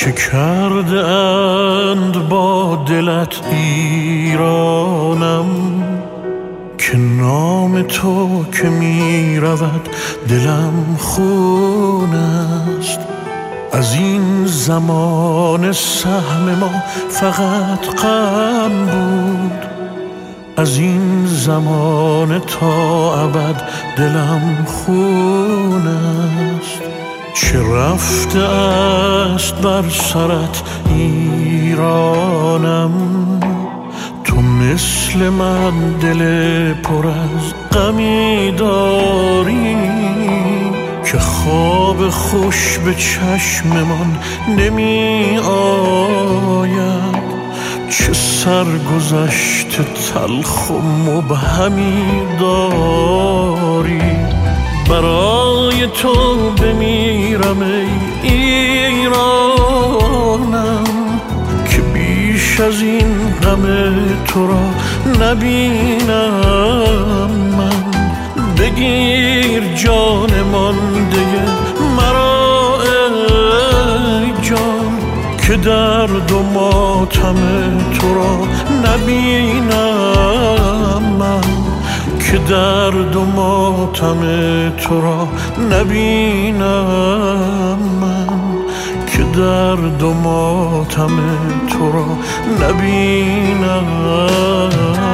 چه کرده اند با دلت ایرانم که نام تو که می رود دلم خون است. از این زمان سهم ما فقط غم بود، از این زمان تا ابد دلم خون است. چه رفته است بر سرت ایرانم، تو مثل من دل پر از غمی داری که خواب خوش به چشممان نمی آید. چه سرگذشت تلخ و مبهمی داری، برای تو بمیرم ای ایرانم که بیش از این غم تو را نبینم من. بگیر جان مانده مرا ای جان که درد و ماتم تو را نبینم من، که درد و ماتم تو را نبینم من، که درد و ماتم تو را نبینم.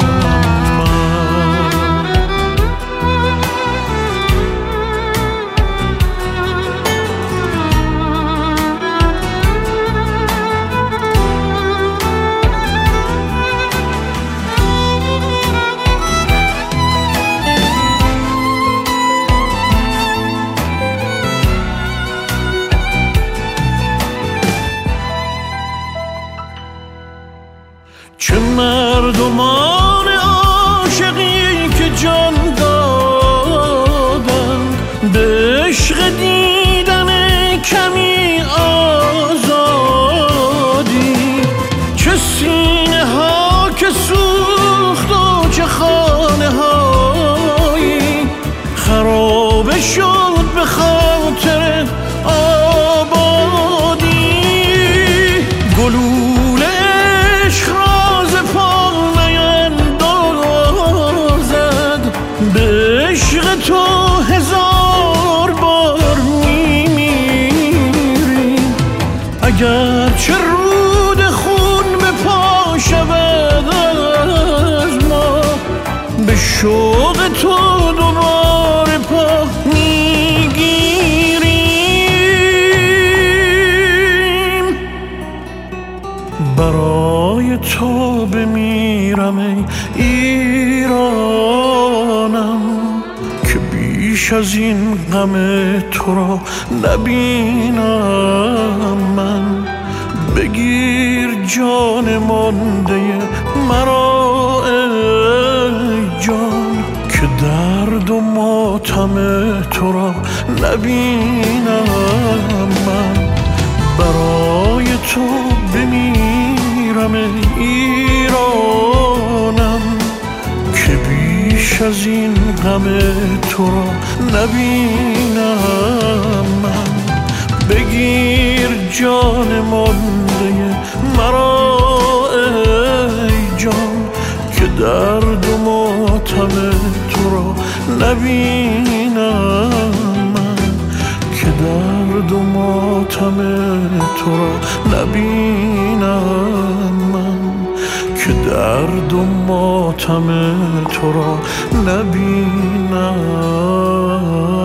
چه مردمان عاشقی که جان دادند به عشق دیدن کمی آزادی. چه سینه ها که سوخت و چه خانه هایی خراب شد به خاطر آبادی. گلوله عشق به عشق تو هزار بار میمیریم، اگر چه رود خون به پا شود از ما به شوق تو دوباره پا میگیریم. برای تو بمیرم ای ایرانم که بیش از این غم تو را نبینم من. بگیر جان مانده مرا ای جان که درد و ماتم تو را نبینم من. برای تو بمیرم ای ایرانم که بیش از این غم تو را نبینم من. بگیر جان مانده مرا ای جان که درد و ماتم تو را نبینم من، که درد و ماتم تو را نبینم من، که درد و ماتم تو را نبینم.